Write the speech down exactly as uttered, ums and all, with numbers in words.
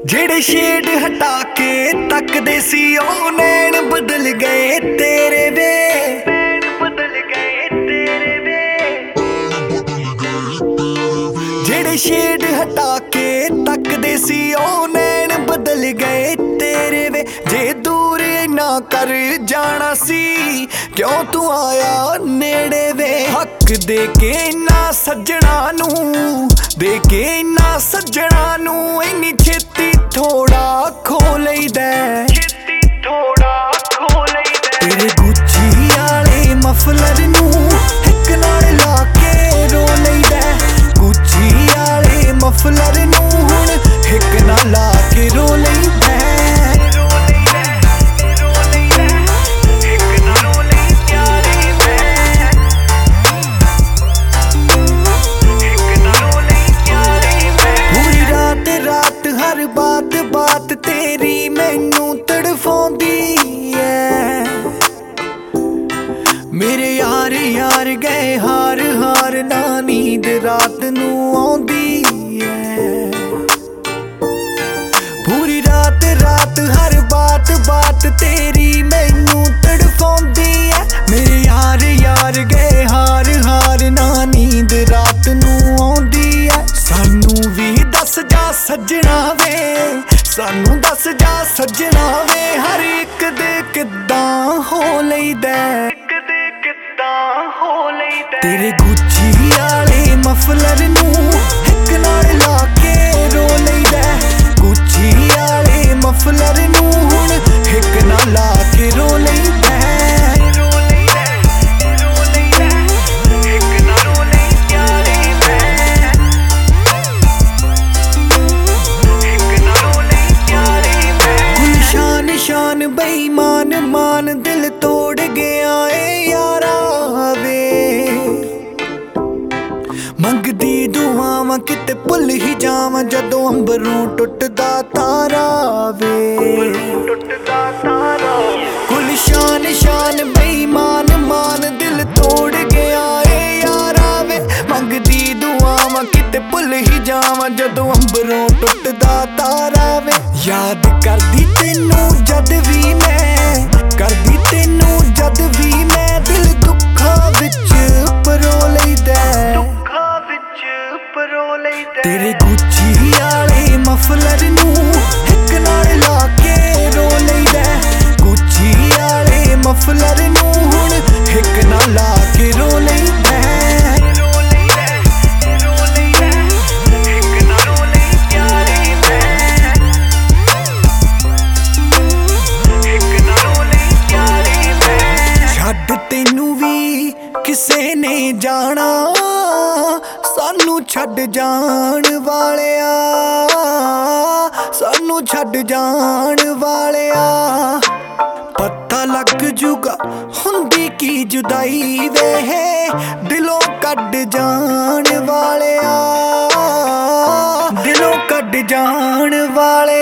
ਜਿਹੜੇ ਸ਼ੇਡ ਹਟਾ ਕੇ ਤੱਕਦੇ ਸੀ ਉਹ ਨੈਣ ਬਦਲ ਗਏ ਤੇਰੇ ਵੇ, ਬਦਲ ਗਏ ਤੇਰੇ ਵੇ। ਜਿਹੜੇ ਸ਼ੇਡ ਹਟਾ ਕੇ ਤੱਕਦੇ ਸੀ ਉਹ ਨੈਣ ਬਦਲ ਗਏ ਤੇਰੇ ਵੇ। ਜੇ ਦੂਰ ਇੰਨਾ ਕਰ ਜਾਣਾ ਸੀ ਕਿਉਂ ਤੂੰ ਆਇਆ ਨੇੜੇ ਵੇ। ਹੱਕ ਦੇ ਕੇ ਇੰਨਾ ਸੱਜਣਾ ਨੂੰ, ਦੇ ਕੇ ਇੰਨਾ ਸੱਜਣਾ ਨੂੰ ਇੰਨੀ ਛੇਤੀ ਥੋੜਾ ਖੋ ਲਈਦਾ, ਛੇਤੀ ਥੋੜਾ ਖੋ ਲਈਦਾ। ਤੇਰੇ ਗੁੱਚੀ ਵਾਲੇ ਮਫਲਰ ਨੂੰ ਇੱਕ ਨਾਲ ਲਾ ਕੇ ਰੋ ਲਈਦਾ, ਗੁੱਚੀ ਵਾਲੇ ਮਫਲਰ ਨੂੰ ਹੁਣ ਇੱਕ ਨਾਲ ਲਾ ਕੇ ਰੋ ਲਈਦਾ। ਹਰ ਬਾਤ ਬਾਤ ਤੇਰੀ ਮੈਨੂੰ ਤੜਫਾਉਂਦੀ ਐ, ਮੇਰੇ ਯਾਰ ਯਾਰ ਗਏ ਹਾਰ ਹਾਰ ਨਾ ਨੀਂਦ ਰਾਤ ਨੂੰ ਆਉਂਦੀ ਐ। ਪੂਰੀ ਰਾਤ ਰਾਤ ਹਰ ਬਾਤ ਬਾਤ ਤੇਰੀ ਮੈਨੂੰ ਤੜਫਾਉਂਦੀ ਐ, ਮੇਰੇ ਯਾਰ ਯਾਰ ਗਏ ਹਾਰ ਹਾਰ ਨਾ ਨੀਂਦ ਰਾਤ ਨੂੰ ਆਉਂਦੀ ਐ। ਸਾਨੂੰ ਵੀ ਦੱਸ ਜਾ ਸੱਜਣਾ ਵੇ, ਸਾਨੂੰ ਦੱਸ ਜਾ ਸੱਜਣਾ ਵੇ, ਹਰ ਇੱਕ ਦੇ ਕਿੱਦਾਂ ਹੋ ਲਈਦਾ, ਇੱਕ ਦੇ ਕਿੱਦਾਂ ਹੋ ਲਈਦਾ। ਤੇਰੇ ਗੁੱਚੀ ਵਾਲੇ ਮਫਲਰ ਨੂੰ ਇੱਕ ਨਾਲ ਲਾ ਕੇ ਰੋ ਲਈਦਾ, ਗੁੱਚੀ ਵਾਲੇ ਮਫਲਰ ਨੂੰ ਹੁਣ ਇੱਕ ਨਾਲ ਲਾ ਕੇ ਰੋ ਲਈਦਾ। ਬੇਈਮਾਨ ਮਾਨ ਦਿਲ ਤੋੜ ਗਿਆ ਏ ਯਾਰਾ ਵੇ, ਮੰਗਦੀ ਦੁਆਵਾਂ ਕਿਤੇ ਭੁੱਲ ਹੀ ਜਾਵਾਂ ਜਦੋਂ ਅੰਬਰੋਂ ਟੁੱਟਦਾ ਤਾਰਾ ਵੇ, ਟੁੱਟਦਾ ਤਾਰਾ। ਗੁਲਸ਼ਾਨ ਸ਼ਾਨ ਬੇਈਮਾਨ ਮਾਨ ਦਿਲ ਤੋੜ ਗਿਆ ਏ ਯਾਰਾ ਵੇ, ਮੰਗਦੀ ਦੁਆਵਾਂ ਕਿਤੇ ਭੁੱਲ ਹੀ ਜਾਵਾਂ ਜਦੋਂ ਅੰਬਰੋਂ ਟੁੱਟਦਾ ਤਾਰਾ ਵੇ। ਯਾਦ ਕਰਦੀ ਤੈਨੂੰ ਜਦ ਵੀ ਮੈਂ, ਕਰਦੀ ਤੈਨੂੰ ਜਦ ਵੀ ਮੈਂ, ਦਿਲ ਦੁੱਖਾਂ ਵਿੱਚ ਪਰੋ ਲਈਦਾ, ਦੁੱਖਾਂ ਵਿੱਚ ਪਰੋ ਲਈਦਾ। ਤੇਰੇ ਗੁੱਚੀ ਵਾਲੇ ਮਫਲਰ ਨੂੰ ਇੱਕ ਨਾਲ ਲਾ ਕੇ ਰੋ ਲਈਦਾ, ਗੁੱਚੀ ਵਾਲੇ ਮਫਲਰ ਨੂੰ ਹੁਣ ਇੱਕ ਨਾਲ ਲਾ ਕੇ ਰੋ ਲਈਦਾ। ਤੈਨੂੰ ਵੀ ਕਿਸੇ ਨੇ ਜਾਣਾ, ਸਾਨੂੰ ਛੱਡ ਜਾਣ ਵਾਲਿਆ, ਸਾਨੂੰ ਛੱਡ ਜਾਣ ਵਾਲਿਆ। ਪਤਾ ਲੱਗ ਜੂਗਾ ਹੁੰਦੀ ਕੀ ਜੁਦਾਈ ਵੇ, ਦਿਲੋਂ ਕੱਢ ਜਾਣ ਵਾਲਿਆ, ਦਿਲੋਂ ਕੱਢ ਜਾਣ ਵਾਲਿਆ।